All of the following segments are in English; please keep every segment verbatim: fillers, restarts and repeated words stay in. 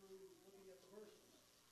looking at the verses.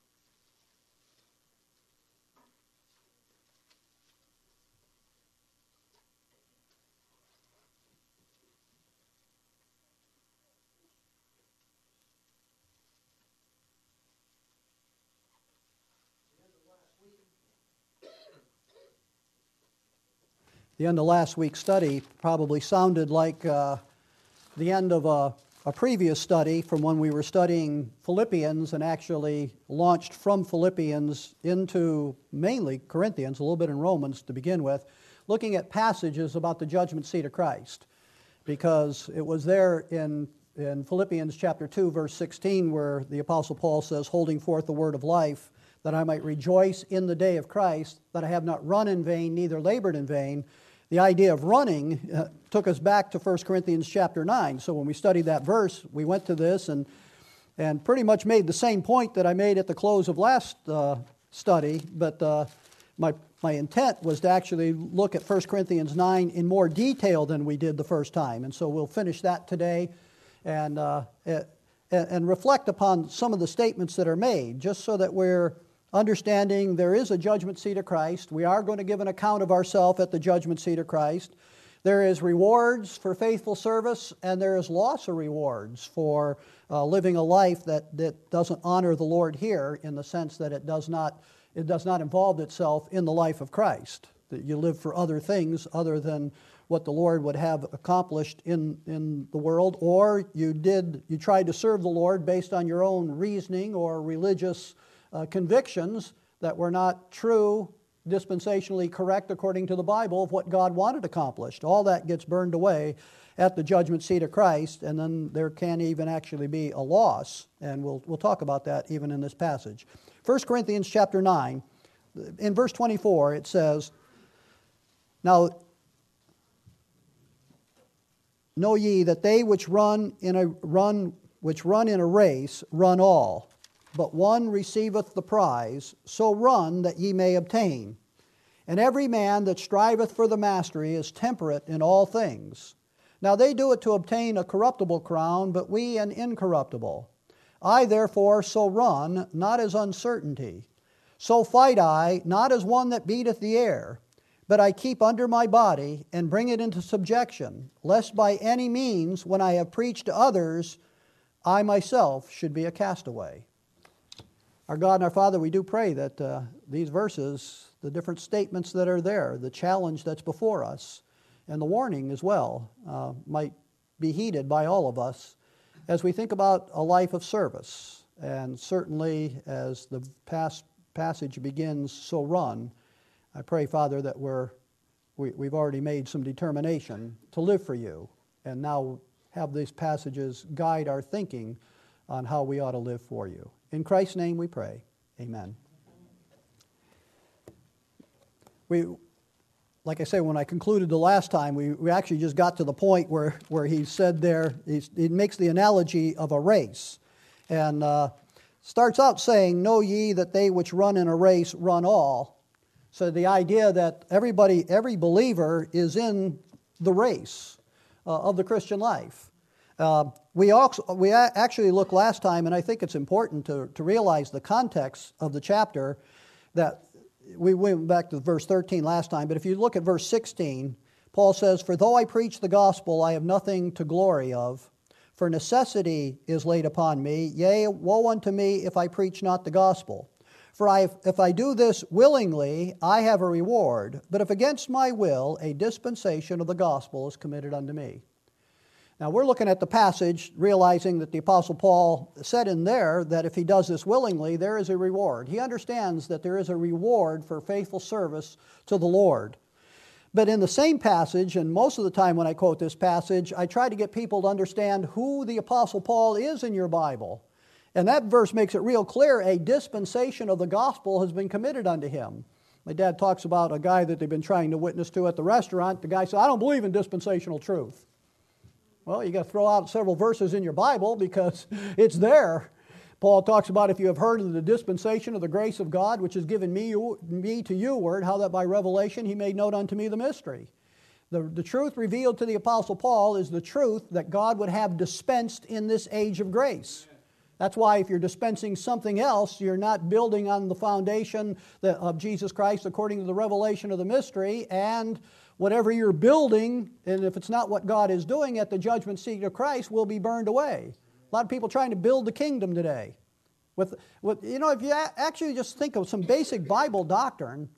The end of last week's study probably sounded like uh, the end of a, a previous study from when we were studying Philippians and actually launched from Philippians into mainly Corinthians, a little bit in Romans to begin with, looking at passages about the judgment seat of Christ. Because it was there in, in Philippians chapter two, verse sixteen, where the Apostle Paul says, holding forth the word of life, that I might rejoice in the day of Christ, that I have not run in vain, neither labored in vain. The idea of running uh, took us back to First Corinthians chapter nine. So when we studied that verse, we went to this and and pretty much made the same point that I made at the close of last uh, study, but uh, my my intent was to actually look at First Corinthians nine in more detail than we did the first time. And so we'll finish that today and, uh, and, and reflect upon some of the statements that are made, just so that we're understanding there is a judgment seat of Christ. We are going to give an account of ourselves at the judgment seat of Christ. There is rewards for faithful service, and there is loss of rewards for uh, living a life that, that doesn't honor the Lord here, in the sense that it does not it does not involve itself in the life of Christ. That you live for other things other than what the Lord would have accomplished in, in the world, or you did you tried to serve the Lord based on your own reasoning or religious Uh, convictions that were not true, dispensationally correct according to the Bible of what God wanted accomplished. All that gets burned away at the judgment seat of Christ, and then there can even actually be a loss, and we'll we'll talk about that even in this passage. First Corinthians chapter nine, in verse twenty-four, it says, "Now know ye that they which run in a run which run in a race run all, but one receiveth the prize, so run that ye may obtain. And every man that striveth for the mastery is temperate in all things. Now they do it to obtain a corruptible crown, but we an incorruptible. I therefore so run, not as uncertainty. So fight I, not as one that beateth the air, but I keep under my body, and bring it into subjection, lest by any means, when I have preached to others, I myself should be a castaway." Our God and our Father, we do pray that uh, these verses, the different statements that are there, the challenge that's before us, and the warning as well, uh, might be heeded by all of us as we think about a life of service. And certainly as the past passage begins, so run, I pray, Father, that we're, we, we've already made some determination to live for you, and now have these passages guide our thinking on how we ought to live for you. In Christ's name we pray. Amen. We, like I say, when I concluded the last time, we, we actually just got to the point where, where he said there, he's, he makes the analogy of a race. And uh, starts out saying, "Know ye that they which run in a race run all." So the idea that everybody, every believer is in the race uh, of the Christian life. Uh, we also, we actually looked last time, and I think it's important to, to realize the context of the chapter, that we went back to verse thirteen last time, but if you look at verse sixteen, Paul says, "For though I preach the gospel, I have nothing to glory of, for necessity is laid upon me, yea, woe unto me if I preach not the gospel. For I, if I do this willingly, I have a reward, but if against my will, a dispensation of the gospel is committed unto me." Now, we're looking at the passage, realizing that the Apostle Paul said in there that if he does this willingly, there is a reward. He understands that there is a reward for faithful service to the Lord. But in the same passage, and most of the time when I quote this passage, I try to get people to understand who the Apostle Paul is in your Bible. And that verse makes it real clear: a dispensation of the gospel has been committed unto him. My dad talks about a guy that they've been trying to witness to at the restaurant. The guy said, "I don't believe in dispensational truth." Well, you got to throw out several verses in your Bible because it's there. Paul talks about, "If you have heard of the dispensation of the grace of God, which is given me, you, me to you, word, how that by revelation he made known unto me the mystery." The, the truth revealed to the Apostle Paul is the truth that God would have dispensed in this age of grace. That's why if you're dispensing something else, you're not building on the foundation that, of Jesus Christ according to the revelation of the mystery, and whatever you're building, and if it's not what God is doing at the judgment seat of Christ, will be burned away. A lot of people trying to build the kingdom today. With, with you know, if you actually just think of some basic Bible doctrine,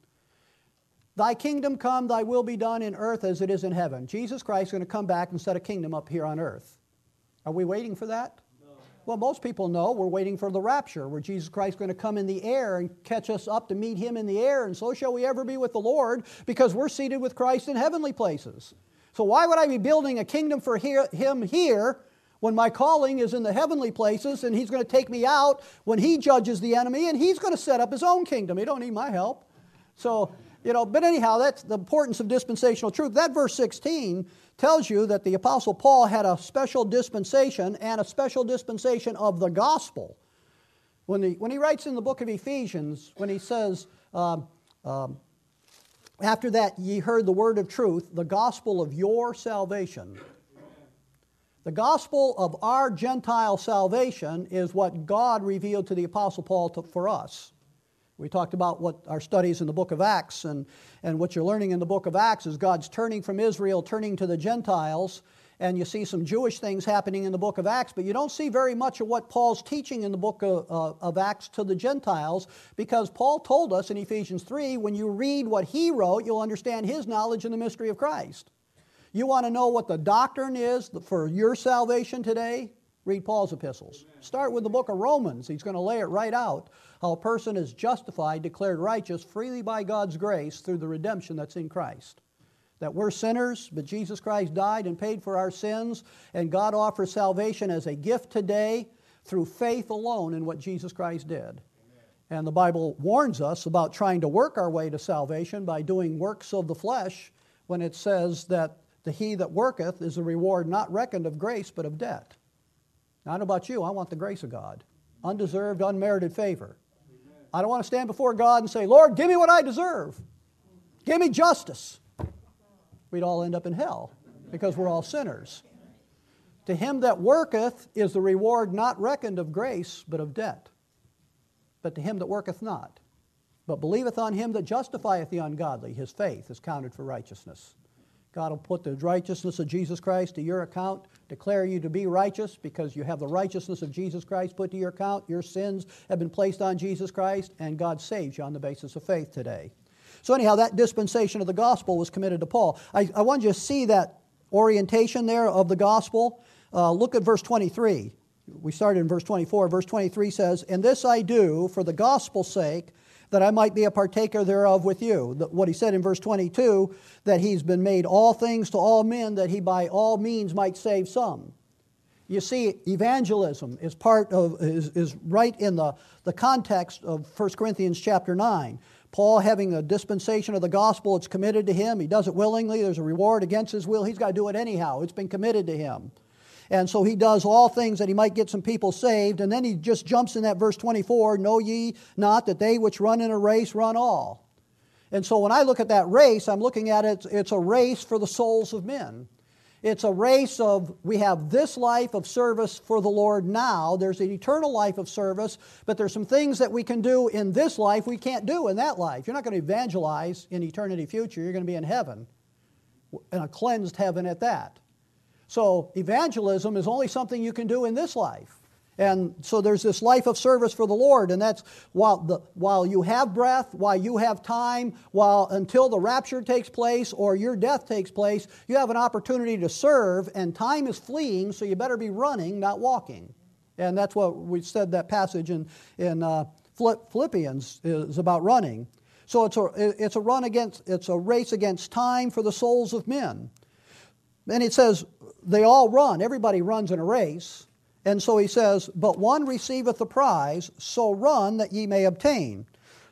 thy kingdom come, thy will be done in earth as it is in heaven. Jesus Christ is going to come back and set a kingdom up here on earth. Are we waiting for that? Well, most people know we're waiting for the rapture, where Jesus Christ is going to come in the air and catch us up to meet Him in the air, and so shall we ever be with the Lord, because we're seated with Christ in heavenly places. So why would I be building a kingdom for here, Him here when my calling is in the heavenly places, and He's going to take me out when He judges the enemy, and He's going to set up His own kingdom. He don't need my help. So, you know, but anyhow, that's the importance of dispensational truth. That verse sixteen tells you that the Apostle Paul had a special dispensation, and a special dispensation of the gospel. When he, when he writes in the book of Ephesians, when he says, um, um, after that ye heard the word of truth, the gospel of your salvation. The gospel of our Gentile salvation is what God revealed to the Apostle Paul to, for us. We talked about what our studies in the book of Acts, and, and what you're learning in the book of Acts is God's turning from Israel, turning to the Gentiles, and you see some Jewish things happening in the book of Acts, but you don't see very much of what Paul's teaching in the book of, uh, of Acts to the Gentiles, because Paul told us in Ephesians three, when you read what he wrote, you'll understand his knowledge in the mystery of Christ. You want to know what the doctrine is for your salvation today? Read Paul's epistles. Start with the book of Romans. He's going to lay it right out, how a person is justified, declared righteous freely by God's grace through the redemption that's in Christ. That we're sinners, but Jesus Christ died and paid for our sins, and God offers salvation as a gift today through faith alone in what Jesus Christ did. Amen. And the Bible warns us about trying to work our way to salvation by doing works of the flesh, when it says that the he that worketh is a reward not reckoned of grace but of debt. Now, I don't know about you, I want the grace of God. Undeserved, unmerited favor. Amen. I don't want to stand before God and say, Lord, give me what I deserve. Give me justice. We'd all end up in hell because we're all sinners. To him that worketh is the reward not reckoned of grace, but of debt. But to him that worketh not, but believeth on him that justifieth the ungodly, his faith is counted for righteousness. God will put the righteousness of Jesus Christ to your account, declare you to be righteous because you have the righteousness of Jesus Christ put to your account. Your sins have been placed on Jesus Christ, and God saves you on the basis of faith today. So anyhow, that dispensation of the gospel was committed to Paul. I, I want you to see that orientation there of the gospel. Uh, look at verse twenty-three. We started in verse twenty-four. Verse twenty-three says, "And this I do for the gospel's sake, that I might be a partaker thereof with you." What he said in verse twenty-two, that he's been made all things to all men, that he by all means might save some. You see, evangelism is part of, is, is right in the, the context of First Corinthians chapter nine. Paul having a dispensation of the gospel, it's committed to him. He does it willingly. There's a reward against his will. He's got to do it anyhow. It's been committed to him. And so he does all things that he might get some people saved. And then he just jumps in that verse twenty-four, "Know ye not that they which run in a race run all?" And so when I look at that race, I'm looking at it, it's a race for the souls of men. It's a race of, we have this life of service for the Lord now. There's an eternal life of service, but there's some things that we can do in this life we can't do in that life. You're not going to evangelize in eternity future. You're going to be in heaven, in a cleansed heaven at that. So evangelism is only something you can do in this life. And so there's this life of service for the Lord, and that's while the while you have breath, while you have time, while until the rapture takes place or your death takes place, you have an opportunity to serve, and time is fleeing, so you better be running, not walking. And that's what we said that passage in, in uh, Philippians is about running. So it's a it's a run against it's a race against time for the souls of men. And it says they all run, everybody runs in a race. And so he says, "But one receiveth the prize, so run that ye may obtain."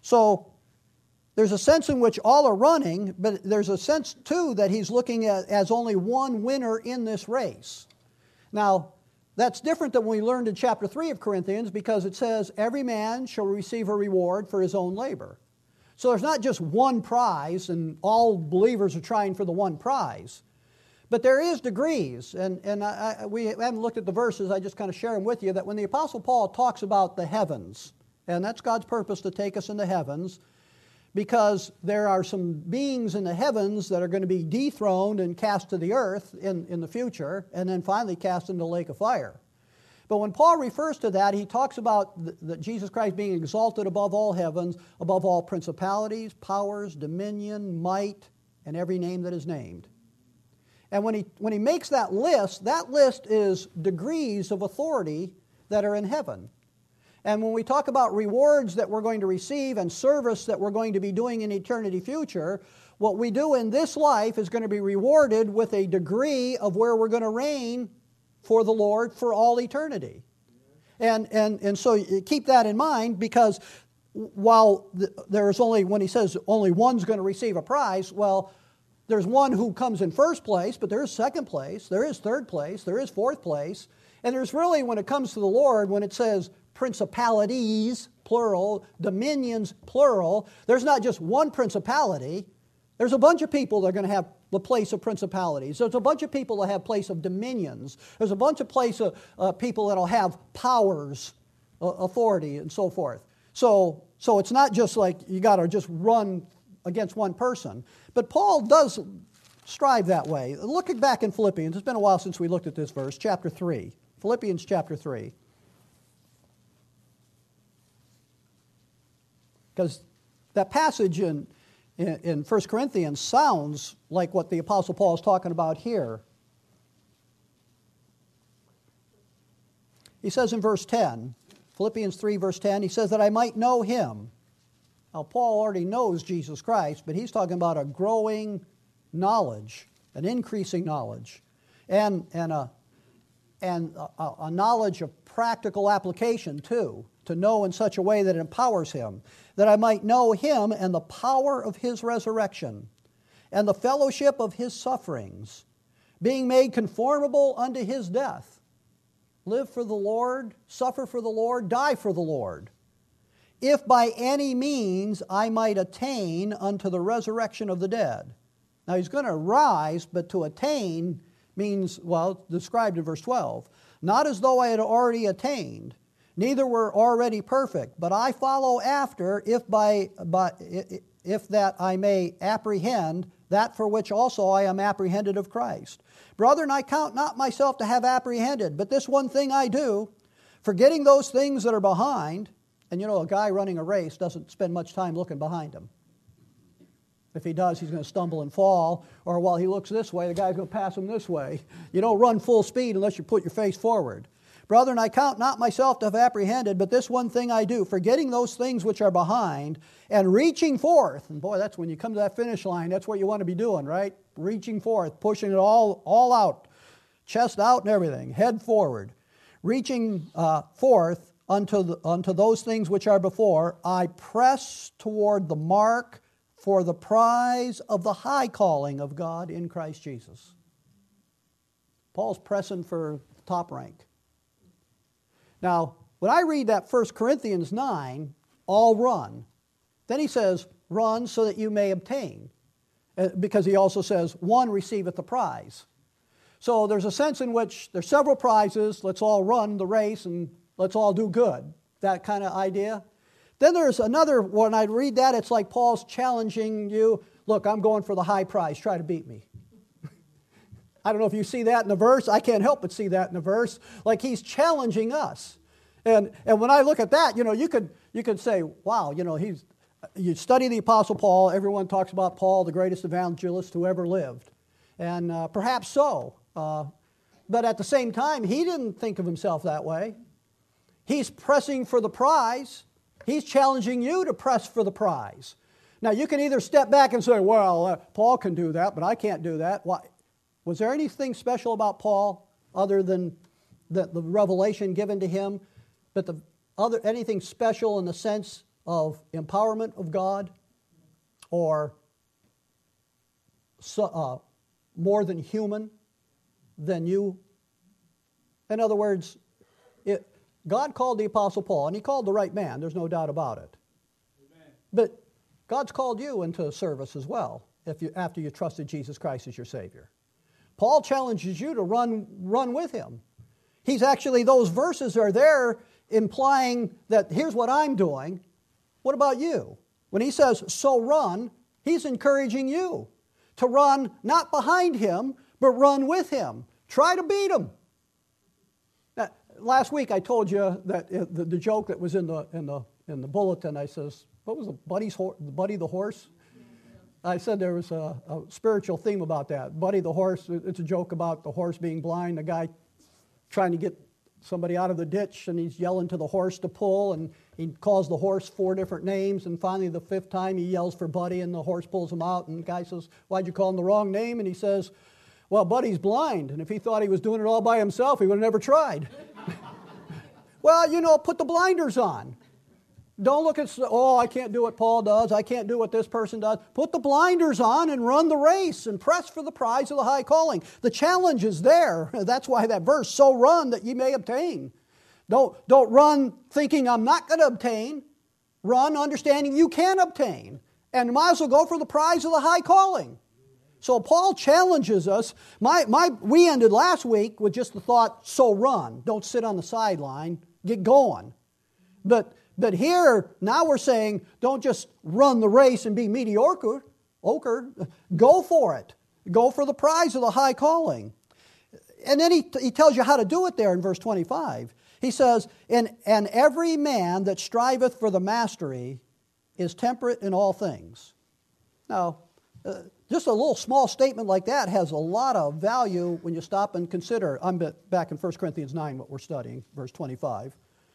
So there's a sense in which all are running, but there's a sense too that he's looking at as only one winner in this race. Now, that's different than we learned in chapter three of Corinthians, because it says, "Every man shall receive a reward for his own labor." So there's not just one prize, and all believers are trying for the one prize. But there is degrees, and, and I, I, we haven't looked at the verses, I just kind of share them with you, that when the Apostle Paul talks about the heavens, and that's God's purpose to take us in the heavens, because there are some beings in the heavens that are going to be dethroned and cast to the earth in, in the future, and then finally cast into the lake of fire. But when Paul refers to that, he talks about the, the Jesus Christ being exalted above all heavens, above all principalities, powers, dominion, might, and every name that is named. And when he, when he makes that list, that list is degrees of authority that are in heaven. And when we talk about rewards that we're going to receive and service that we're going to be doing in eternity future, what we do in this life is going to be rewarded with a degree of where we're going to reign for the Lord for all eternity. And, and, and so keep that in mind, because while there's only, when he says only one's going to receive a prize, well, there's one who comes in first place, but there is second place, there is third place, there is fourth place. And there's really, when it comes to the Lord, when it says principalities, plural, dominions, plural, there's not just one principality. There's a bunch of people that are going to have the place of principalities. There's a bunch of people that have place of dominions. There's a bunch of place of uh, people that will have powers, uh, authority, and so forth. So, so it's not just like you got to just run against one person. But Paul does strive that way. Looking back in Philippians, it's been a while since we looked at this verse, chapter three. Philippians chapter three. Because that passage in, in, in First Corinthians sounds like what the Apostle Paul is talking about here. He says in verse ten, Philippians three, verse ten, he says that I might know him. Now, Paul already knows Jesus Christ, but he's talking about a growing knowledge, an increasing knowledge, and, and, a, and a, a knowledge of practical application, too, to know in such a way that it empowers him, that I might know him and the power of his resurrection, and the fellowship of his sufferings, being made conformable unto his death. Live for the Lord, suffer for the Lord, die for the Lord. If by any means I might attain unto the resurrection of the dead. Now he's going to rise, but to attain means, well, described in verse twelve. Not as though I had already attained, neither were already perfect, but I follow after, if by, by if that I may apprehend that for which also I am apprehended of Christ. Brethren, I count not myself to have apprehended, but this one thing I do, forgetting those things that are behind. And you know, a guy running a race doesn't spend much time looking behind him. If he does, he's going to stumble and fall, or while he looks this way, the guy's going to pass him this way. You don't run full speed unless you put your face forward. Brethren, I count not myself to have apprehended, but this one thing I do, forgetting those things which are behind, and reaching forth. And boy, that's when you come to that finish line, that's what you want to be doing, right? Reaching forth, pushing it all, all out, chest out and everything, head forward. Reaching uh, forth unto, the, unto those things which are before, I press toward the mark for the prize of the high calling of God in Christ Jesus. Paul's pressing for top rank. Now, when I read that First Corinthians nine, all run, then he says, run so that you may obtain. Because he also says, one receiveth the prize. So there's a sense in which there's several prizes, let's all run the race and let's all do good. That kind of idea. Then there's another, when I read that, it's like Paul's challenging you, look, I'm going for the high prize, try to beat me. I don't know if you see that in the verse. I can't help but see that in the verse. Like he's challenging us. And and when I look at that, you know, you could you could say, wow, you know, he's you study the Apostle Paul, everyone talks about Paul, the greatest evangelist who ever lived. And uh, perhaps so. Uh, but at the same time, he didn't think of himself that way. He's pressing for the prize. He's challenging you to press for the prize. Now, you can either step back and say, well, uh, Paul can do that, but I can't do that. Why? Was there anything special about Paul other than the, the revelation given to him, but the other anything special in the sense of empowerment of God or so, uh, more than human than you? In other words, it, God called the Apostle Paul, and he called the right man, there's no doubt about it. Amen. But God's called you into service as well if you, after you trusted Jesus Christ as your Savior. Paul challenges you to run, run with him. He's actually, those verses are there implying that here's what I'm doing. What about you? When he says, so run, he's encouraging you to run not behind him, but run with him. Try to beat him. Now, last week I told you that uh, the, the joke that was in the in the in the bulletin. I says, what was the Buddy's ho- Buddy the horse? I said there was a, a spiritual theme about that. Buddy the horse. It's a joke about the horse being blind. The guy trying to get somebody out of the ditch, and he's yelling to the horse to pull, and he calls the horse four different names, and finally the fifth time he yells for Buddy, and the horse pulls him out, and the guy says, why'd you call him the wrong name? And he says, well, Buddy's blind, and if he thought he was doing it all by himself, he would have never tried. Well, you know, put the blinders on. Don't look at, oh, I can't do what Paul does, I can't do what this person does. Put the blinders on and run the race and press for the prize of the high calling. The challenge is there. That's why that verse, so run that ye may obtain. Don't, don't run thinking I'm not going to obtain. Run understanding you can obtain. And might as well go for the prize of the high calling. So Paul challenges us. My, my, we ended last week with just the thought, so run. Don't sit on the sideline. Get going. But But here, now we're saying, don't just run the race and be mediocre. Ochre. Go for it. Go for the prize of the high calling. And then he, he tells you how to do it there in verse twenty-five. He says, and, and every man that striveth for the mastery is temperate in all things. Now, uh, just a little small statement like that has a lot of value when you stop and consider. I'm back in First Corinthians nine, what we're studying, verse twenty-five.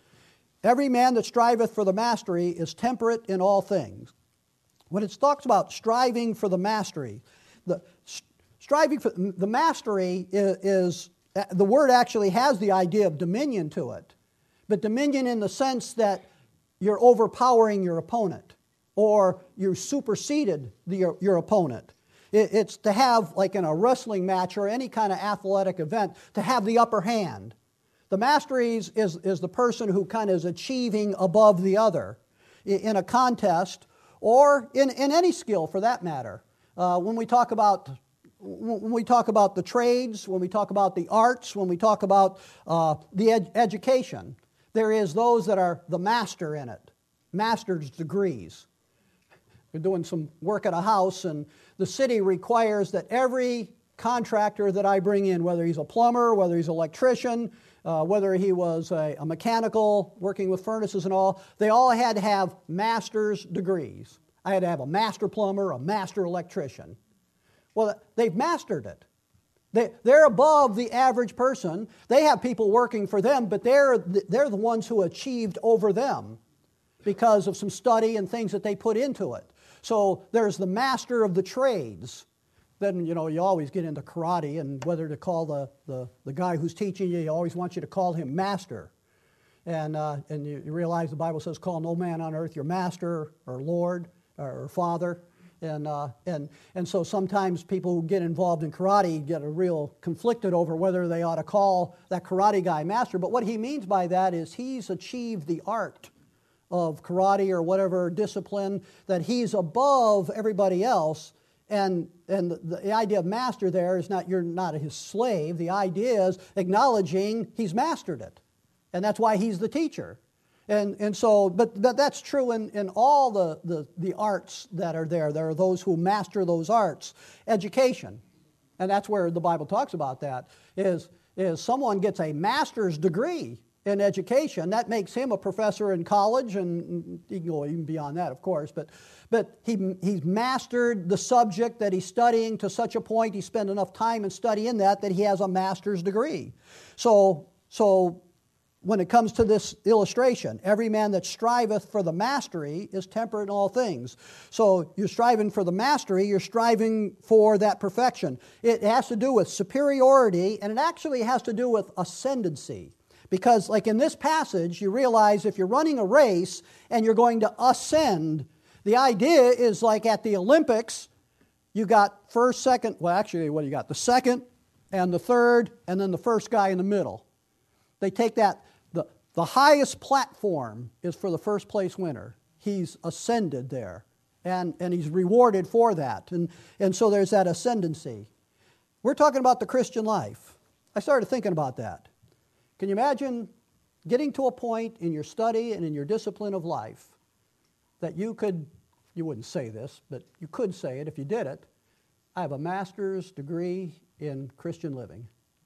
Every man that striveth for the mastery is temperate in all things. When it talks about striving for the mastery, the striving for the mastery is, is the word actually has the idea of dominion to it, but dominion in the sense that you're overpowering your opponent or you superseded the, your, your opponent. It, it's to have, like in a wrestling match or any kind of athletic event, to have the upper hand. The mastery is, is, is the person who kind of is achieving above the other in a contest or in, in any skill for that matter. Uh, when we talk about when we talk about the trades, when we talk about the arts, when we talk about uh, the ed- education, there is those that are the master in it, master's degrees. We're doing some work at a house, and the city requires that every contractor that I bring in, whether he's a plumber, whether he's an electrician, Uh, whether he was a, a mechanical, working with furnaces and all, they all had to have master's degrees. I had to have a master plumber, a master electrician. Well, they've mastered it. They, they're above the average person. They have people working for them, but they're, they're the ones who achieved over them because of some study and things that they put into it. So there's the master of the trades. Then, you know, you always get into karate and whether to call the, the, the guy who's teaching you, he always wants you to call him master. And, uh, and you, you realize the Bible says, call no man on earth your master or Lord or, or father. And, uh, and, and so sometimes people who get involved in karate get a real conflicted over whether they ought to call that karate guy master. But what he means by that is he's achieved the art of karate or whatever discipline, that he's above everybody else. And, and the, the idea of master there is not you're not his slave. The idea is acknowledging he's mastered it. And that's why he's the teacher. And, and so, but, but that's true in, in all the, the, the arts that are there. There are those who master those arts. Education, and that's where the Bible talks about that, is, is someone gets a master's degree in education. That makes him a professor in college, and he can go even beyond that, of course. But, but he, he's mastered the subject that he's studying to such a point, he spent enough time in studying that, that he has a master's degree. So, so when it comes to this illustration, every man that striveth for the mastery is temperate in all things. So you're striving for the mastery, you're striving for that perfection. It has to do with superiority, and it actually has to do with ascendancy. Because like in this passage, you realize if you're running a race and you're going to ascend, the idea is like at the Olympics, you got first, second, well actually what do you got? The second and the third and then the first guy in the middle. They take that, the, the highest platform is for the first place winner. He's ascended there and, and he's rewarded for that. And, and so there's that ascendancy. We're talking about the Christian life. I started thinking about that. Can you imagine getting to a point in your study and in your discipline of life that you could, you wouldn't say this, but you could say it if you did it, I have a master's degree in Christian living.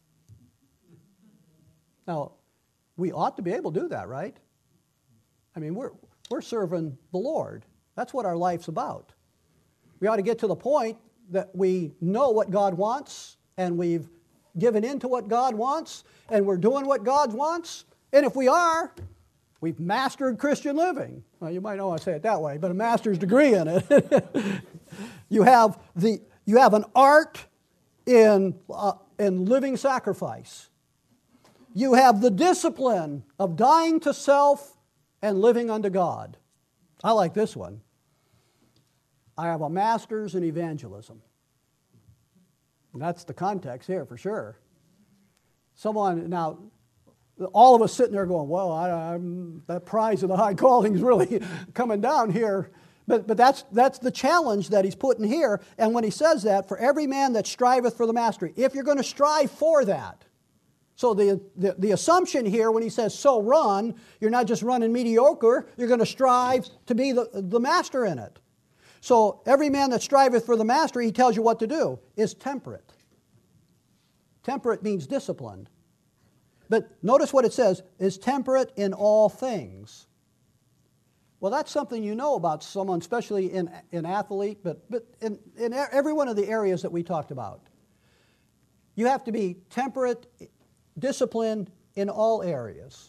Now, we ought to be able to do that, right? I mean, we're, we're serving the Lord. That's what our life's about. We ought to get to the point that we know what God wants, and we've given in to what God wants, and we're doing what God wants. And if we are, we've mastered Christian living. Well, you might not want to say it that way, but a master's degree in it. you have the you have an art in uh, in living sacrifice. You have the discipline of dying to self and living unto God. I like this one. I have a master's in evangelism. And that's the context here for sure. Someone, now, all of us sitting there going, well, I, I'm, that prize of the high calling is really coming down here. But, but that's, that's the challenge that he's putting here. And when he says that, for every man that striveth for the mastery, if you're going to strive for that. So the, the, the assumption here when he says, so run, you're not just running mediocre, you're going to strive to be the, the master in it. So every man that striveth for the mastery, he tells you what to do, is temperate. Temperate means disciplined. But notice what it says, is temperate in all things. Well, that's something you know about someone, especially in an athlete, but, but in, in every one of the areas that we talked about. You have to be temperate, disciplined in all areas.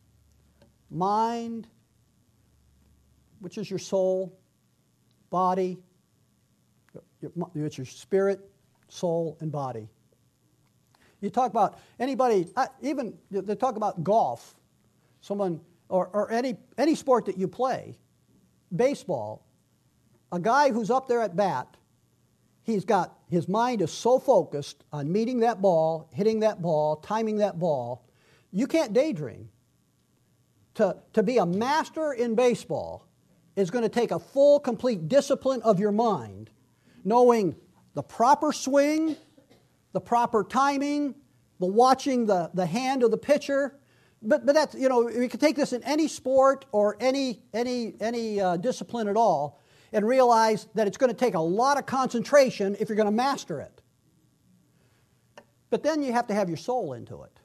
Mind, which is your soul, body, it's your spirit, soul, and body. You talk about anybody, even they talk about golf, someone, or, or any, any sport that you play, baseball, a guy who's up there at bat, he's got, his mind is so focused on meeting that ball, hitting that ball, timing that ball, you can't daydream. To, to be a master in baseball is going to take a full, complete discipline of your mind, knowing the proper swing, the proper timing, the watching the, the hand of the pitcher. But, but that's, you know, we can take this in any sport or any, any, any uh, discipline at all and realize that it's going to take a lot of concentration if you're going to master it. But then you have to have your soul into it.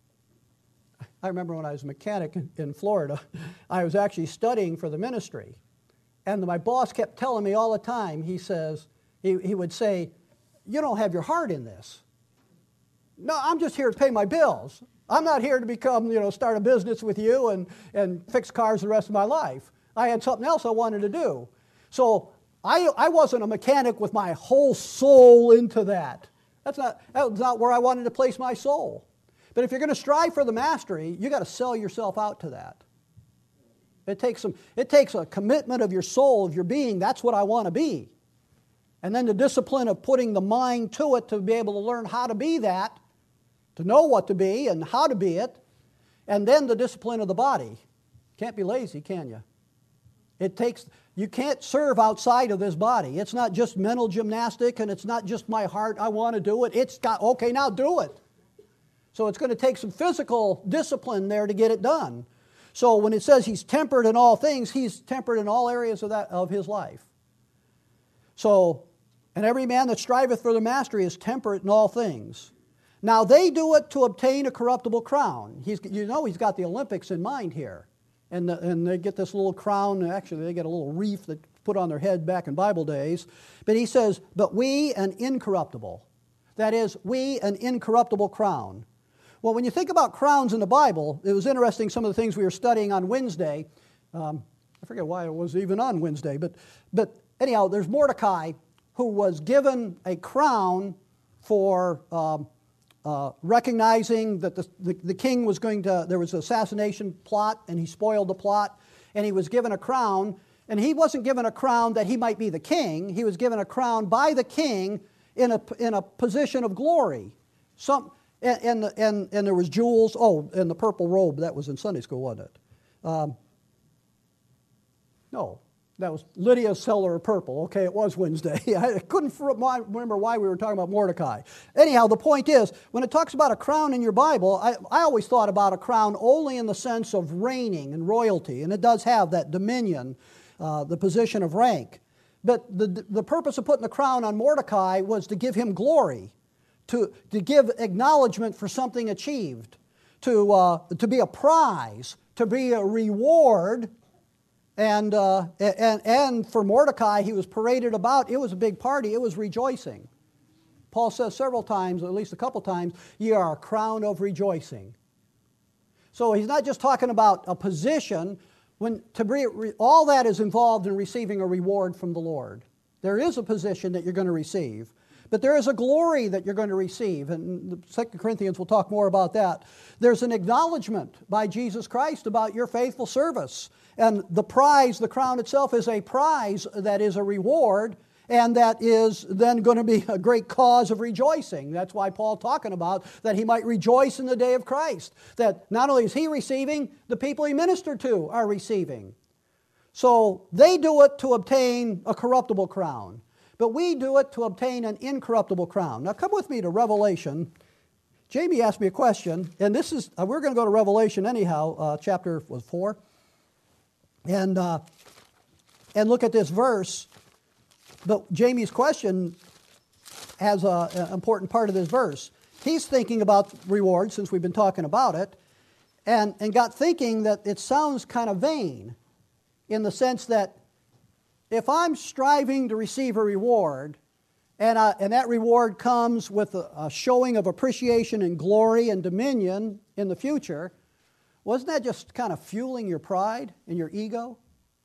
I remember when I was a mechanic in, in Florida, I was actually studying for the ministry. And my boss kept telling me all the time, he says, he, he would say, you don't have your heart in this. No, I'm just here to pay my bills. I'm not here to become, you know, start a business with you and, and fix cars the rest of my life. I had something else I wanted to do. So I, I wasn't a mechanic with my whole soul into that. That's not, that was not where I wanted to place my soul. But if you're going to strive for the mastery, you got to sell yourself out to that. It takes some, it takes a commitment of your soul, of your being. That's what I want to be. And then the discipline of putting the mind to it to be able to learn how to be that, to know what to be and how to be it. And then the discipline of the body. Can't be lazy, can you? It takes, you can't serve outside of this body. It's not just mental gymnastic and it's not just my heart, I want to do it. It's got, okay, now do it. So it's going to take some physical discipline there to get it done. So when it says he's tempered in all things, he's tempered in all areas of that of his life. So, and every man that striveth for the mastery is temperate in all things. Now they do it to obtain a corruptible crown. He's, you know he's got the Olympics in mind here. And, the, and they get this little crown, actually they get a little wreath that put on their head back in Bible days. But he says, but we an incorruptible. That is, we an incorruptible crown. Well, when you think about crowns in the Bible, it was interesting, some of the things we were studying on Wednesday. Um, I forget why it was even on Wednesday, but, but anyhow, there's Mordecai who was given a crown for um, uh, recognizing that the, the, the king was going to, there was an assassination plot, and he spoiled the plot, and he was given a crown, and he wasn't given a crown that he might be the king. He was given a crown by the king in a, in a position of glory. Some... And, and, and, and there was jewels. Oh, and the purple robe, that was in Sunday school, wasn't it? Um, no, That was Lydia's seller of purple. Okay, it was Wednesday. I couldn't remember why we were talking about Mordecai. Anyhow, the point is, when it talks about a crown in your Bible, I, I always thought about a crown only in the sense of reigning and royalty, and it does have that dominion, uh, the position of rank. But the, the purpose of putting the crown on Mordecai was to give him glory, to, to give acknowledgement for something achieved, to, uh, to be a prize, to be a reward. And, uh, and, and for Mordecai, he was paraded about. It was a big party. It was rejoicing. Paul says several times, at least a couple times, ye are a crown of rejoicing. So he's not just talking about a position. When to be, all that is involved in receiving a reward from the Lord. There is a position that you're going to receive. But there is a glory that you're going to receive. And Second Corinthians will talk more about that. There's an acknowledgement by Jesus Christ about your faithful service. And the prize, the crown itself, is a prize that is a reward, and that is then going to be a great cause of rejoicing. That's why Paul talking about that he might rejoice in the day of Christ. That not only is he receiving, the people he ministered to are receiving. So they do it to obtain a corruptible crown. But we do it to obtain an incorruptible crown. Now come with me to Revelation. Jamie asked me a question, and this is, uh, we're going to go to Revelation anyhow, uh, chapter was four. And, uh, and look at this verse. But Jamie's question has an important part of this verse. He's thinking about reward, since we've been talking about it, and, and got thinking that it sounds kind of vain, in the sense that if I'm striving to receive a reward, and, I, and that reward comes with a, a showing of appreciation and glory and dominion in the future, wasn't that just kind of fueling your pride and your ego?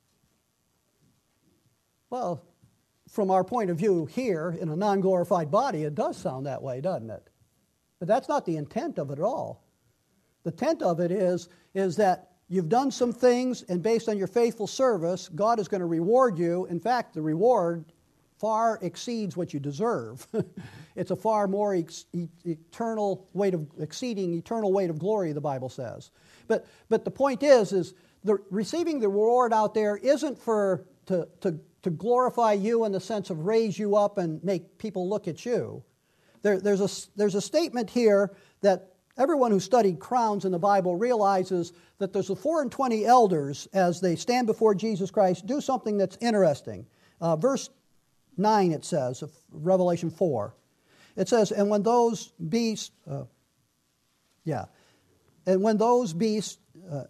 Well, from our point of view here, in a non-glorified body, it does sound that way, doesn't it? But that's not the intent of it at all. The intent of it is, is that you've done some things, and based on your faithful service, God is going to reward you. In fact, the reward far exceeds what you deserve. It's a far more ex- eternal weight of, exceeding eternal weight of glory, the Bible says. But, but the point is, is the, receiving the reward out there isn't for to, to, to glorify you in the sense of raise you up and make people look at you. There, there's, a, there's a statement here that everyone who studied crowns in the Bible realizes that there's the four and twenty elders, as they stand before Jesus Christ, do something that's interesting. Uh, verse nine, it says, of Revelation four. It says, and when those beasts, uh, yeah, and when those beasts uh,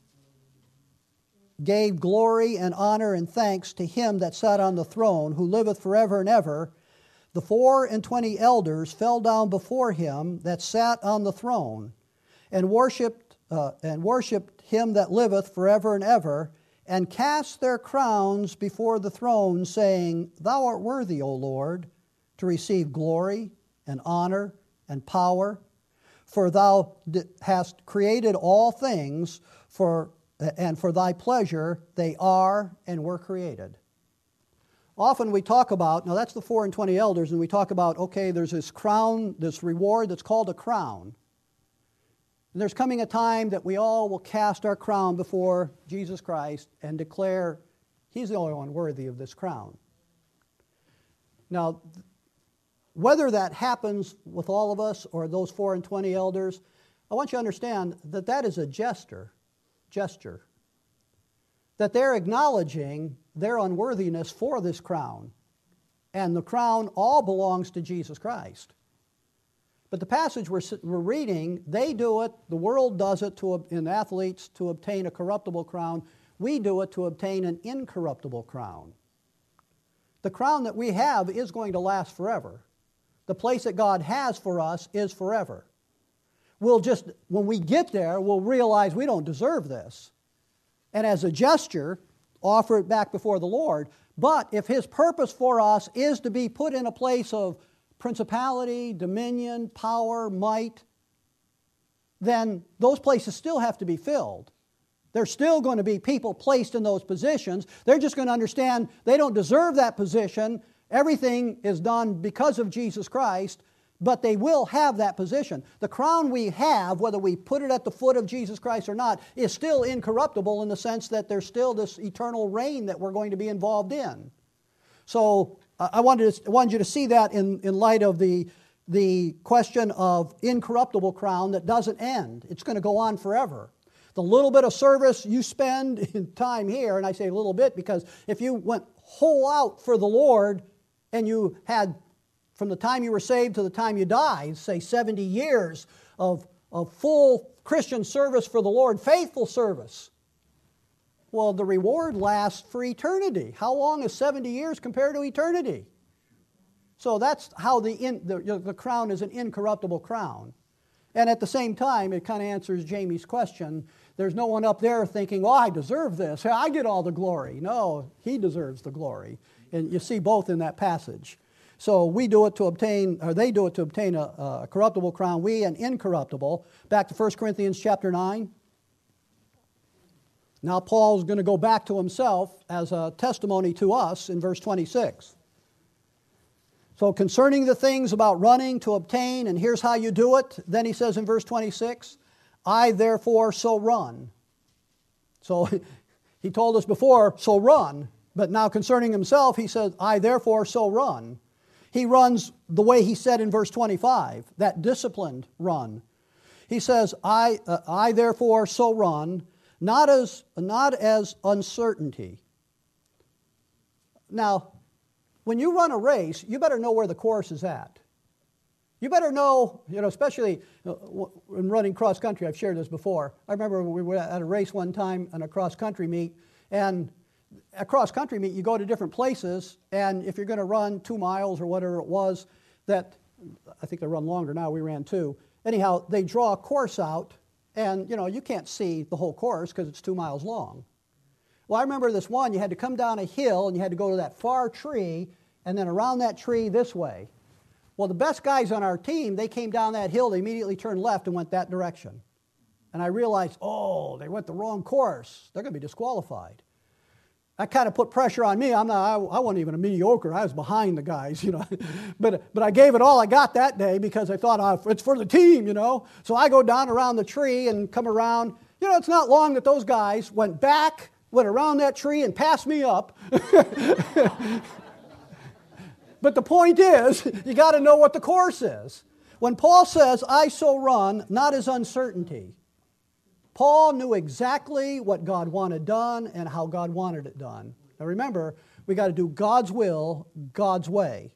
gave glory and honor and thanks to him that sat on the throne, who liveth forever and ever, the four and twenty elders fell down before him that sat on the throne, and worshipped uh, and worshipped him that liveth forever and ever, and cast their crowns before the throne, saying, Thou art worthy, O Lord, to receive glory and honor and power, for thou hast created all things, for and for thy pleasure they are and were created. Often we talk about, now that's the four and twenty elders, and we talk about, okay, there's this crown, this reward that's called a crown. And there's coming a time that we all will cast our crown before Jesus Christ and declare he's the only one worthy of this crown. Now, whether that happens with all of us or those four and twenty elders, I want you to understand that that is a gesture, gesture, that they're acknowledging their unworthiness for this crown. And the crown all belongs to Jesus Christ. But the passage we're, we're reading, they do it, the world does it to, in athletes to obtain a corruptible crown. We do it to obtain an incorruptible crown. The crown that we have is going to last forever. The place that God has for us is forever. We'll just, when we get there, we'll realize we don't deserve this. And as a gesture, offer it back before the Lord. But if His purpose for us is to be put in a place of principality, dominion, power, might, then those places still have to be filled. There's still going to be people placed in those positions. They're just going to understand they don't deserve that position. Everything is done because of Jesus Christ. but they will have that position. The crown we have, whether we put it at the foot of Jesus Christ or not, is still incorruptible in the sense that there's still this eternal reign that we're going to be involved in. So uh, I wanted, to, I wanted you to see that in, in light of the, the question of incorruptible crown that doesn't end. It's going to go on forever. The little bit of service you spend in time here, and I say a little bit because if you went whole out for the Lord and you had, from the time you were saved to the time you died, say seventy years of, of full Christian service for the Lord, faithful service, well, the reward lasts for eternity. How long is seventy years compared to eternity? So that's how the, in, the, the crown is an incorruptible crown. And at the same time, it kind of answers Jamie's question. There's no one up there thinking, oh, I deserve this. I get all the glory. No, he deserves the glory. And you see both in that passage. So we do it to obtain, or they do it to obtain a, a corruptible crown, we an incorruptible. Back to First Corinthians chapter nine. Now Paul's going to go back to himself as a testimony to us in verse twenty-six. So concerning the things about running to obtain, and here's how you do it. Then he says in verse twenty-six, I therefore so run. So he told us before, so run. But now concerning himself, he says, I therefore so run. He runs the way he said in verse twenty-five, that disciplined run. He says, I, uh, I therefore so run, not as, not as uncertainty. Now, when you run a race, you better know where the course is at. You better know, you know, especially in running cross country. I've shared this before. I remember we were at a race one time on a cross country meet, and at cross country meet, you go to different places, and if you're going to run two miles or whatever it was, that I think they run longer now. We ran two. Anyhow, they draw a course out, and you know you can't see the whole course because it's two miles long. Well, I remember this one. You had to come down a hill, and you had to go to that far tree, and then around that tree this way. Well, the best guys on our team, they came down that hill, they immediately turned left and went that direction. And I realized, oh, they went the wrong course. They're going to be disqualified. That kind of put pressure on me. I'm not, I, I wasn't even a mediocre. I was behind the guys, you know. but but I gave it all I got that day because I thought, oh, it's for the team, you know. So I go down around the tree and come around. You know, it's not long that those guys went back, went around that tree and passed me up. But the point is, you got to know what the course is. When Paul says, I so run, not as uncertainty, Paul knew exactly what God wanted done and how God wanted it done. Now remember, we got to do God's will, God's way.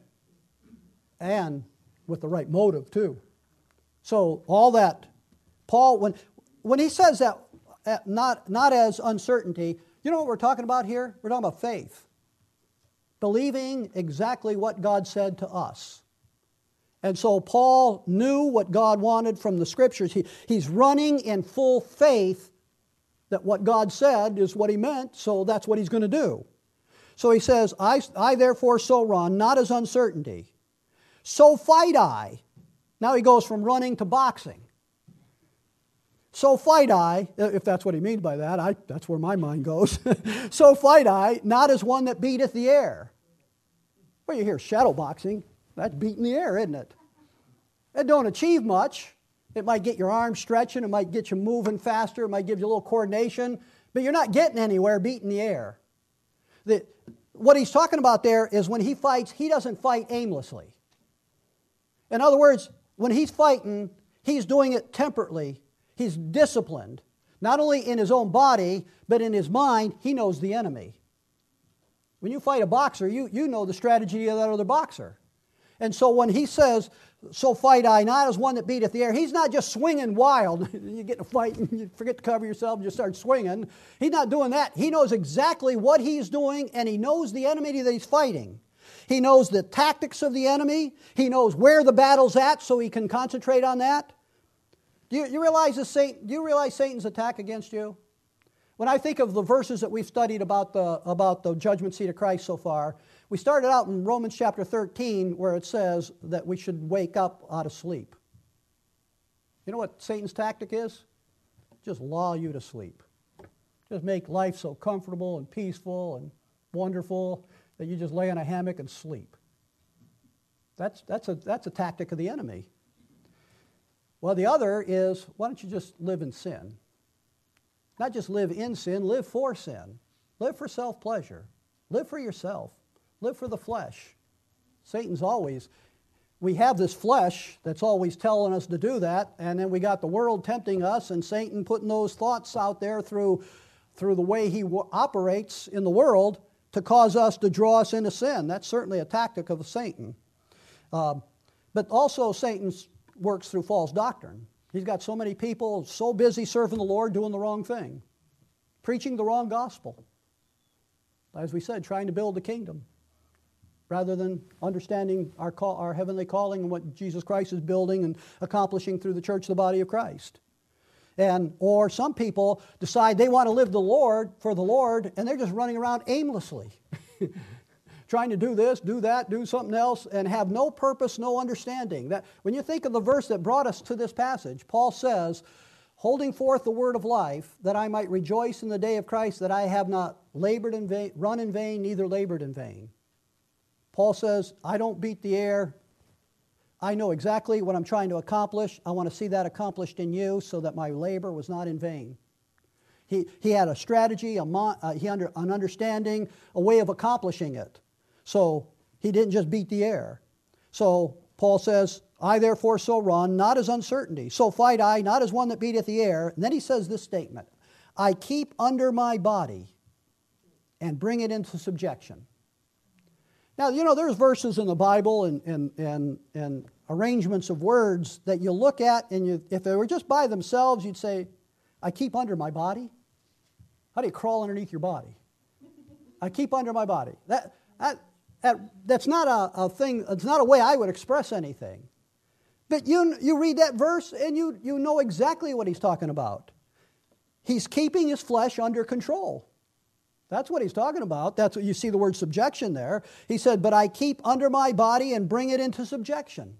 Amen. And with the right motive too. So all that, Paul, when, when he says that, not, not as uncertainty, you know what we're talking about here? We're talking about faith. Believing exactly what God said to us. And so Paul knew what God wanted from the Scriptures. He, he's running in full faith that what God said is what he meant, so that's what he's going to do. So he says, I, I therefore so run, not as uncertainty. So fight I. Now he goes from running to boxing. So fight I, if that's what he means by that, I, that's where my mind goes. So fight I, not as one that beateth the air. Well, you hear shadow boxing, that's beating the air, isn't it? It don't achieve much. It might get your arms stretching, it might get you moving faster, it might give you a little coordination, but you're not getting anywhere beating the air. The, what he's talking about there is when he fights, he doesn't fight aimlessly. In other words, when he's fighting, he's doing it temperately. He's disciplined, not only in his own body, but in his mind, he knows the enemy. When you fight a boxer, you, you know the strategy of that other boxer. And so when he says, so fight I, not as one that beateth the air, he's not just swinging wild. You get in a fight and you forget to cover yourself and just start swinging. He's not doing that. He knows exactly what he's doing, and he knows the enemy that he's fighting. He knows the tactics of the enemy. He knows where the battle's at so he can concentrate on that. Do you, you realize the Satan, do you realize Satan's attack against you? When I think of the verses that we've studied about the, about the judgment seat of Christ so far, we started out in Romans chapter thirteen where it says that we should wake up out of sleep. You know what Satan's tactic is? Just lull you to sleep. Just make life so comfortable and peaceful and wonderful that you just lay in a hammock and sleep. That's, that's, a, that's a tactic of the enemy. Well, the other is, why don't you just live in sin? Not just live in sin, live for sin. Live for self-pleasure. Live for yourself. Live for the flesh. Satan's always, we have this flesh that's always telling us to do that, and then we got the world tempting us, and Satan putting those thoughts out there through, through the way he w- operates in the world to cause us to draw us into sin. That's certainly a tactic of Satan. Uh, but also Satan works through false doctrine. He's got so many people so busy serving the Lord doing the wrong thing, preaching the wrong gospel. As we said, trying to build the kingdom rather than understanding our call, our heavenly calling and what Jesus Christ is building and accomplishing through the church, the body of Christ. And or some people decide they want to live the Lord for the Lord, and they're just running around aimlessly, trying to do this, do that, do something else, and have no purpose, no understanding. That when you think of the verse that brought us to this passage, Paul says, holding forth the word of life, that I might rejoice in the day of Christ, that I have not labored in vain, run in vain, neither labored in vain. Paul says, I don't beat the air. I know exactly what I'm trying to accomplish. I want to see that accomplished in you so that my labor was not in vain. He, he had a strategy, a mon, uh, he under, an understanding, a way of accomplishing it. So he didn't just beat the air. So Paul says, I therefore so run, not as uncertainty. So fight I, not as one that beateth the air. And then he says this statement, I keep under my body and bring it into subjection. Now, you know, there's verses in the Bible and, and, and, and arrangements of words that you look at, and you, if they were just by themselves, you'd say, I keep under my body. How do you crawl underneath your body? I keep under my body. That, that, that, that's not a, a thing, it's not a way I would express anything. But you, you read that verse, and you, you know exactly what he's talking about. He's keeping his flesh under control. That's what he's talking about. That's what you see the word subjection there. He said, but I keep under my body and bring it into subjection.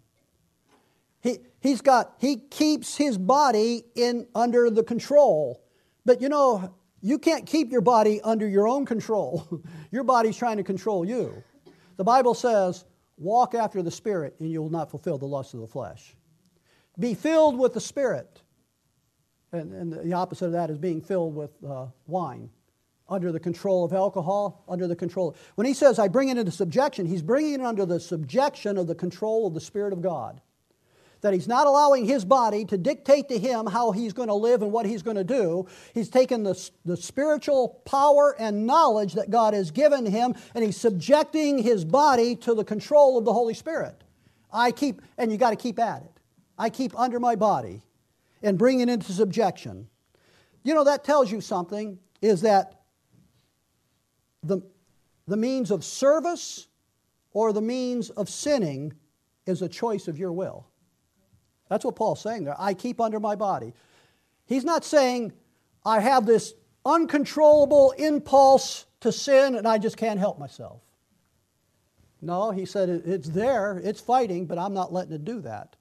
He, he's got, he keeps his body in under the control. But you know, you can't keep your body under your own control. Your body's trying to control you. The Bible says, walk after the Spirit and you will not fulfill the lust of the flesh. Be filled with the Spirit. And, and the opposite of that is being filled with uh, wine. Under the control of alcohol, under the control. When he says, I bring it into subjection, he's bringing it under the subjection of the control of the Spirit of God. That he's not allowing his body to dictate to him how he's going to live and what he's going to do. He's taken the, the spiritual power and knowledge that God has given him, and he's subjecting his body to the control of the Holy Spirit. I keep, and you got to keep at it. I keep under my body and bring it into subjection. You know, that tells you something, is that The, the means of service or the means of sinning is a choice of your will. That's what Paul's saying there. I keep under my body. He's not saying, I have this uncontrollable impulse to sin and I just can't help myself. No, he said it's there, it's fighting, but I'm not letting it do that.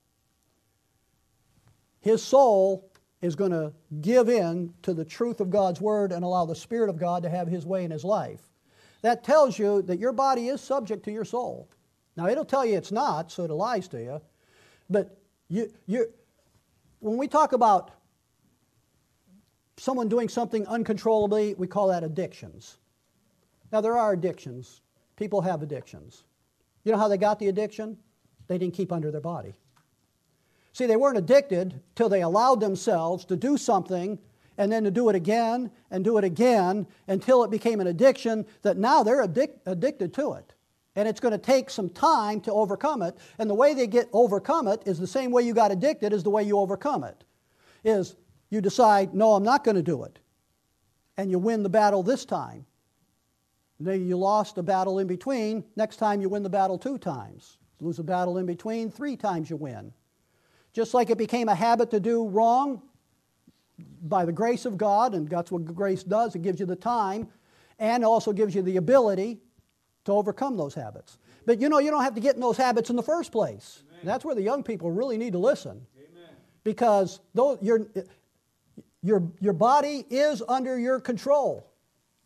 His soul is going to give in to the truth of God's Word and allow the Spirit of God to have His way in his life. That tells you that your body is subject to your soul. Now, it'll tell you it's not, so it lies to you. But you, you, when we talk about someone doing something uncontrollably, we call that addictions. Now, there are addictions. People have addictions. You know how they got the addiction? They didn't keep under their body. See, they weren't addicted till they allowed themselves to do something and then to do it again and do it again until it became an addiction that now they're addic- addicted to it. And it's going to take some time to overcome it. And the way they get overcome it is the same way you got addicted is the way you overcome it. Is you decide, no, I'm not going to do it. And you win the battle this time. Maybe you lost a battle in between. Next time you win the battle two times. Lose a battle in between, three times you win. Just like it became a habit to do wrong, by the grace of God, and that's what grace does, it gives you the time, and also gives you the ability to overcome those habits. But you know, you don't have to get in those habits in the first place. That's where the young people really need to listen. Amen. Because those, your, your, your body is under your control.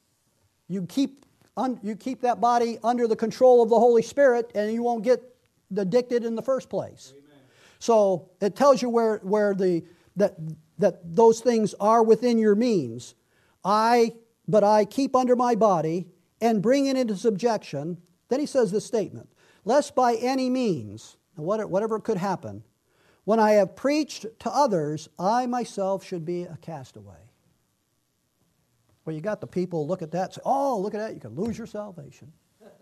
You keep, un, you keep that body under the control of the Holy Spirit, and you won't get addicted in the first place. Amen. So it tells you where, where the that that those things are within your means. I but I keep under my body and bring it into subjection. Then he says this statement, lest by any means, whatever could happen, when I have preached to others, I myself should be a castaway. Well, you got the people look at that and say, oh, look at that, you can lose your salvation.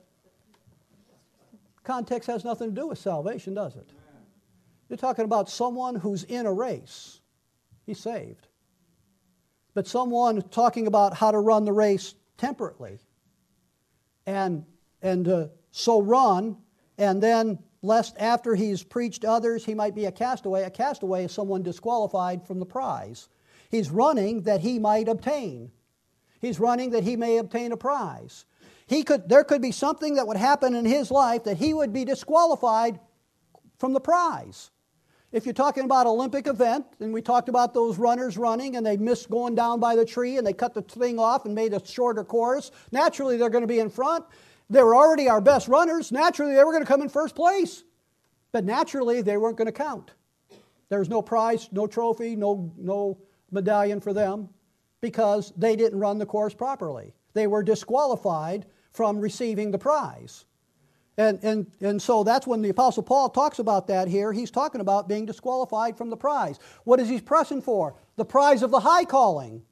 Context has nothing to do with salvation, does it? You're talking about someone who's in a race. He's saved. But someone talking about how to run the race temperately. And, and uh, so run, and then lest after he's preached to others, he might be a castaway. A castaway is someone disqualified from the prize. He's running that he might obtain. He's running that he may obtain a prize. He could, there could be something that would happen in his life that he would be disqualified from the prize. If you're talking about an Olympic event, and we talked about those runners running and they missed going down by the tree and they cut the thing off and made a shorter course, naturally they're going to be in front. They were already our best runners. Naturally they were going to come in first place. But naturally they weren't going to count. There was no prize, no trophy, no, no medallion for them because they didn't run the course properly. They were disqualified from receiving the prize. And, and, and so that's when the Apostle Paul talks about that here. He's talking about being disqualified from the prize. What is he pressing for? The prize of the high calling.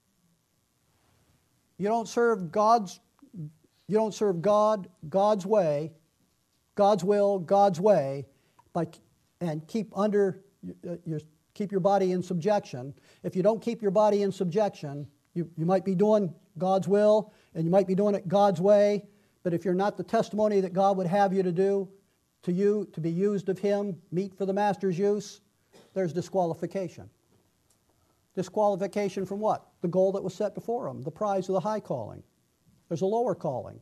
You don't serve God's, you don't serve God God's way, God's will, God's way, by, and keep under your, keep your body in subjection. If you don't keep your body in subjection, you, you might be doing God's will, and you might be doing it God's way, but if you're not the testimony that God would have you to do, to you, to be used of Him, meet for the Master's use, there's disqualification. Disqualification from what? The goal that was set before them, the prize of the high calling. There's a lower calling.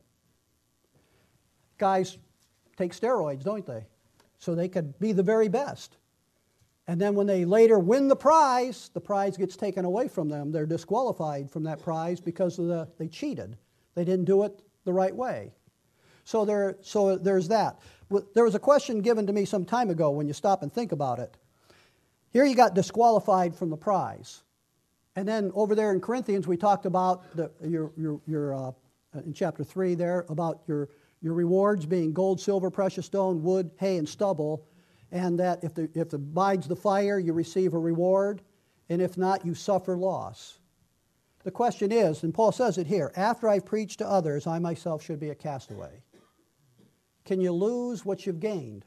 Guys take steroids, don't they? So they could be the very best. And then when they later win the prize, the prize gets taken away from them. They're disqualified from that prize because of the, they cheated. They didn't do it the right way. So there, so there's that. There was a question given to me some time ago when you stop and think about it. Here you got disqualified from the prize. And then over there in Corinthians we talked about the, your, your, your uh, in chapter three there about your, your rewards being gold, silver, precious stone, wood, hay, and stubble. And that if, the, if it abides the fire, you receive a reward, and if not, you suffer loss. The question is, and Paul says it here, after I've preached to others, I myself should be a castaway. Can you lose what you've gained?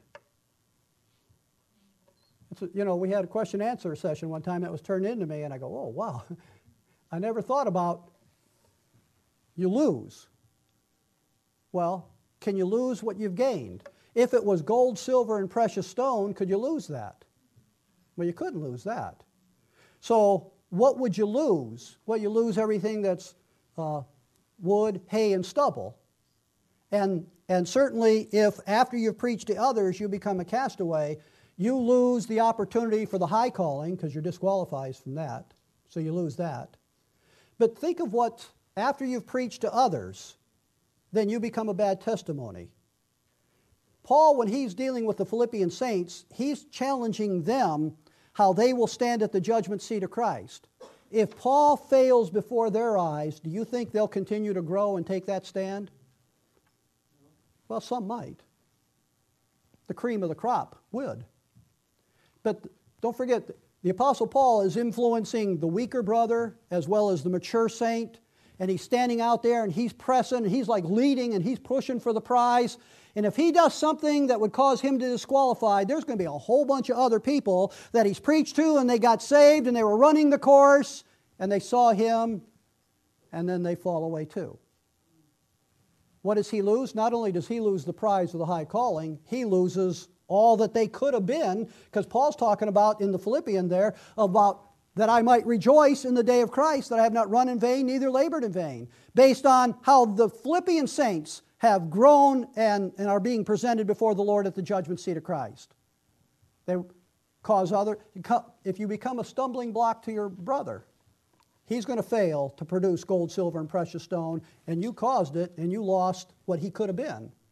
It's a, you know, we had a question and answer session one time that was turned into me, and I go, oh, wow. I never thought about you lose. Well, can you lose what you've gained? If it was gold, silver, and precious stone, could you lose that? Well, you couldn't lose that. So what would you lose? Well, you lose everything that's uh, wood, hay, and stubble. And, and certainly if after you've preached to others you become a castaway, you lose the opportunity for the high calling because you're disqualified from that. So you lose that. But think of what, after you've preached to others, then you become a bad testimony. Paul, when he's dealing with the Philippian saints, he's challenging them how they will stand at the judgment seat of Christ. If Paul fails before their eyes, do you think they'll continue to grow and take that stand? Well, some might. The cream of the crop would. But don't forget, the Apostle Paul is influencing the weaker brother as well as the mature saint, and he's standing out there and he's pressing, and he's like leading and he's pushing for the prize. And if he does something that would cause him to disqualify, there's going to be a whole bunch of other people that he's preached to and they got saved and they were running the course and they saw him and then they fall away too. What does he lose? Not only does he lose the prize of the high calling, he loses all that they could have been, because Paul's talking about in the Philippian there about that I might rejoice in the day of Christ, that I have not run in vain, neither labored in vain, based on how the Philippian saints have grown and, and are being presented before the Lord at the judgment seat of Christ. They cause other, if you become a stumbling block to your brother, he's going to fail to produce gold, silver, and precious stone, and you caused it, and you lost what he could have been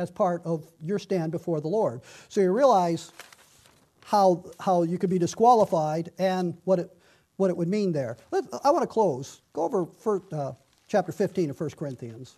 as part of your stand before the Lord. So you realize how how you could be disqualified and what it what it would mean there. Let, I want to close. Go over for, uh, chapter fifteen of First Corinthians.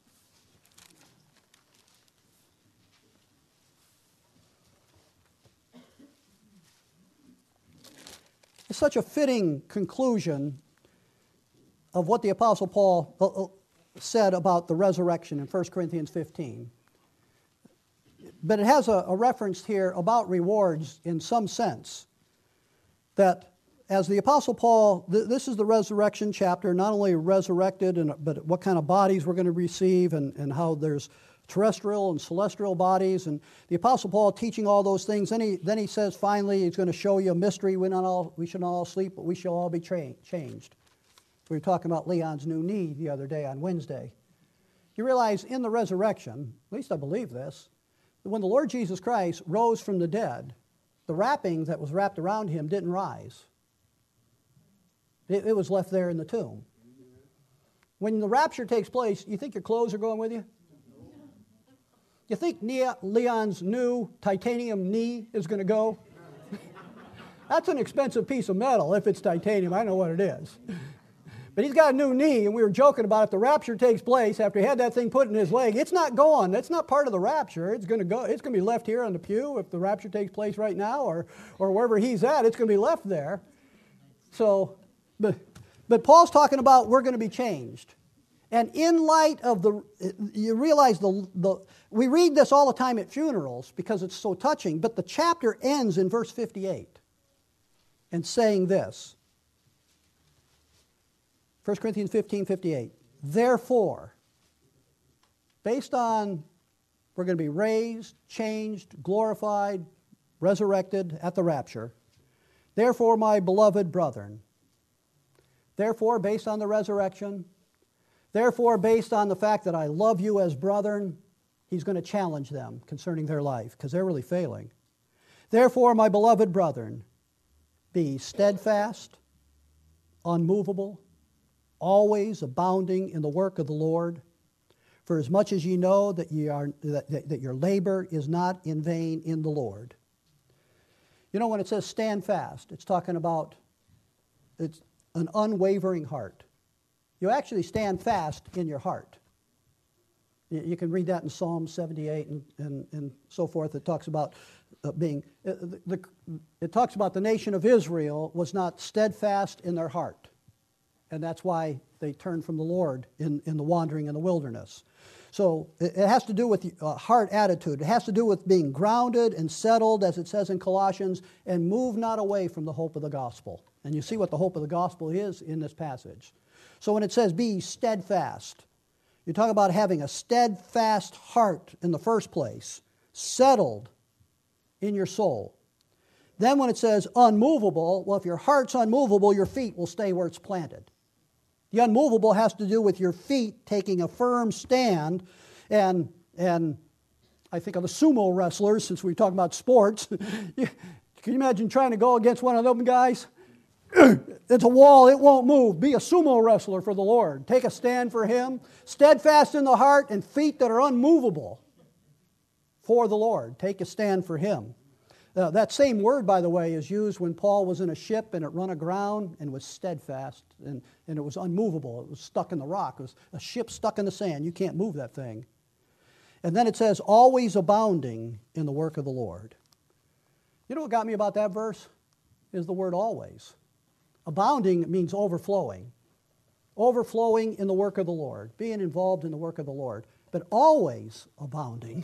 It's such a fitting conclusion of what the Apostle Paul said about the resurrection in First Corinthians fifteen. But it has a, a reference here about rewards in some sense. That as the Apostle Paul, th- this is the resurrection chapter, not only resurrected, and, but what kind of bodies we're going to receive and, and how there's terrestrial and celestial bodies. And the Apostle Paul teaching all those things. Then he, then he says finally he's going to show you a mystery. We, not all, we should not all sleep, but we shall all be tra- changed. We were talking about Leon's new knee the other day on Wednesday. You realize in the resurrection, at least I believe this, that when the Lord Jesus Christ rose from the dead, the wrapping that was wrapped around him didn't rise. It, it was left there in the tomb. When the rapture takes place, you think your clothes are going with you? You think Leon's new titanium knee is going to go? That's an expensive piece of metal if it's titanium. I know what it is. But he's got a new knee, and we were joking about if the rapture takes place after he had that thing put in his leg, it's not going. That's not part of the rapture. It's going to go. It's going to be left here on the pew if the rapture takes place right now, or or wherever he's at. It's going to be left there. So, but but Paul's talking about we're going to be changed, and in light of the, you realize the the we read this all the time at funerals because it's so touching. But the chapter ends in verse fifty-eight, and saying this. First Corinthians fifteen fifty-eight. Therefore, based on we're going to be raised, changed, glorified, resurrected at the rapture. Therefore, my beloved brethren, therefore, based on the resurrection, therefore, based on the fact that I love you as brethren, he's going to challenge them concerning their life because they're really failing. Therefore, my beloved brethren, be steadfast, unmovable, always abounding in the work of the Lord, for as much as ye know that ye are that, that, that your labor is not in vain in the Lord. You know, when it says stand fast, it's talking about it's an unwavering heart. You actually stand fast in your heart. You, you can read that in Psalm seventy-eight and, and, and so forth. It talks about uh, being, uh, the, the, it talks about the nation of Israel was not steadfast in their heart. And that's why they turned from the Lord in, in the wandering in the wilderness. So it, it has to do with a heart attitude. It has to do with being grounded and settled, as it says in Colossians, and move not away from the hope of the gospel. And you see what the hope of the gospel is in this passage. So when it says be steadfast, you talk about having a steadfast heart in the first place, settled in your soul. Then when it says unmovable, well, if your heart's unmovable, your feet will stay where it's planted. The unmovable has to do with your feet taking a firm stand, and and I think of the sumo wrestlers, since we talk about sports. Can you imagine trying to go against one of them guys? It's a wall, it won't move. Be a sumo wrestler for the Lord. Take a stand for Him, steadfast in the heart, and feet that are unmovable for the Lord. Take a stand for Him. Uh, that same word, by the way, is used when Paul was in a ship and it run aground and was steadfast and, and it was unmovable. It was stuck in the rock. It was a ship stuck in the sand. You can't move that thing. And then it says, always abounding in the work of the Lord. You know what got me about that verse? Is the word always. Abounding means overflowing. Overflowing in the work of the Lord. Being involved in the work of the Lord. But always abounding.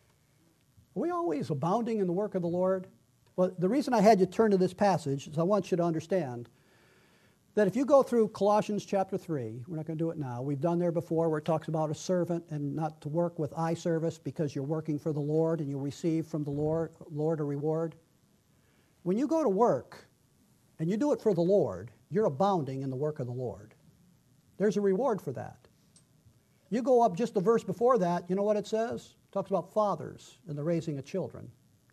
Are we always abounding in the work of the Lord? Well, the reason I had you turn to this passage is I want you to understand that if you go through Colossians chapter three, we're not going to do it now, we've done there before where it talks about a servant and not to work with eye service because you're working for the Lord and you'll receive from the Lord, Lord a reward. When you go to work and you do it for the Lord, you're abounding in the work of the Lord. There's a reward for that. You go up just the verse before that, you know what it says? It talks about fathers and the raising of children.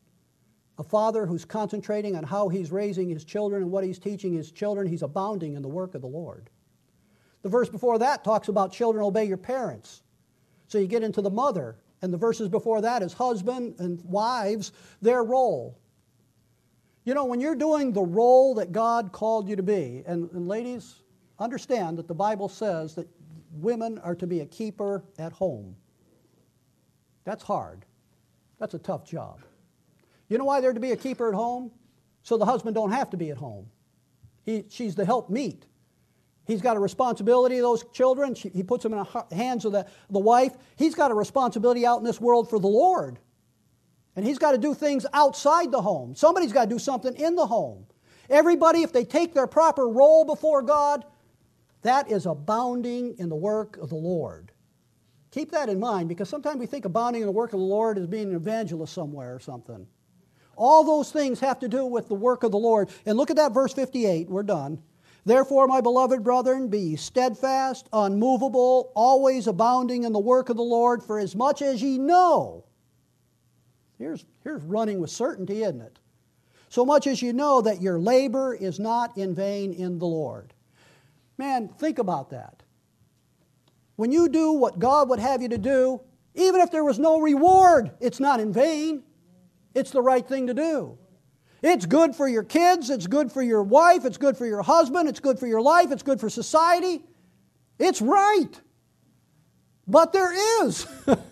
A father who's concentrating on how he's raising his children and what he's teaching his children, he's abounding in the work of the Lord. The verse before that talks about children obey your parents. So you get into the mother and the verses before that is husband and wives, their role. You know, when you're doing the role that God called you to be, and, and ladies, understand that the Bible says that women are to be a keeper at home. That's hard. That's a tough job. You know why they're to be a keeper at home? So the husband don't have to be at home. He, she's the helpmeet. He's got a responsibility of those children. She, he puts them in the hands of the, the wife. He's got a responsibility out in this world for the Lord. And he's got to do things outside the home. Somebody's got to do something in the home. Everybody, if they take their proper role before God, that is abounding in the work of the Lord. Keep that in mind, because sometimes we think abounding in the work of the Lord as being an evangelist somewhere or something. All those things have to do with the work of the Lord. And look at that verse fifty-eight. We're done. Therefore, my beloved brethren, be ye steadfast, unmovable, always abounding in the work of the Lord, for as much as ye know. Here's, here's running with certainty, isn't it? So much as you know that your labor is not in vain in the Lord. Man, think about that. When you do what God would have you to do, even if there was no reward, it's not in vain. It's the right thing to do. It's good for your kids, it's good for your wife, it's good for your husband, it's good for your life, it's good for society. It's right. But there is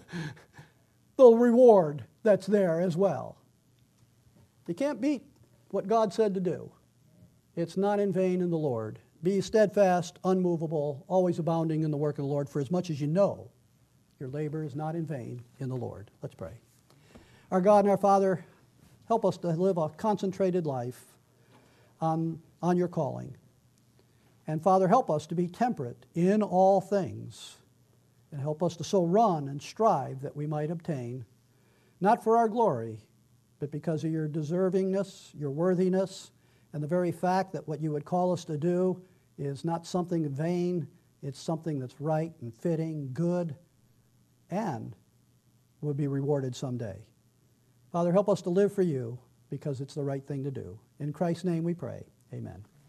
the reward that's there as well. You can't beat what God said to do. It's not in vain in the Lord. Be steadfast, unmovable, always abounding in the work of the Lord, for as much as you know your labor is not in vain in the Lord. Let's pray. Our God and our Father, help us to live a concentrated life on, on your calling. And Father, help us to be temperate in all things, and help us to so run and strive that we might obtain, not for our glory, but because of your deservingness, your worthiness, and the very fact that what you would call us to do is not something vain, it's something that's right and fitting, good, and will be rewarded someday. Father, help us to live for you because it's the right thing to do. In Christ's name we pray. Amen.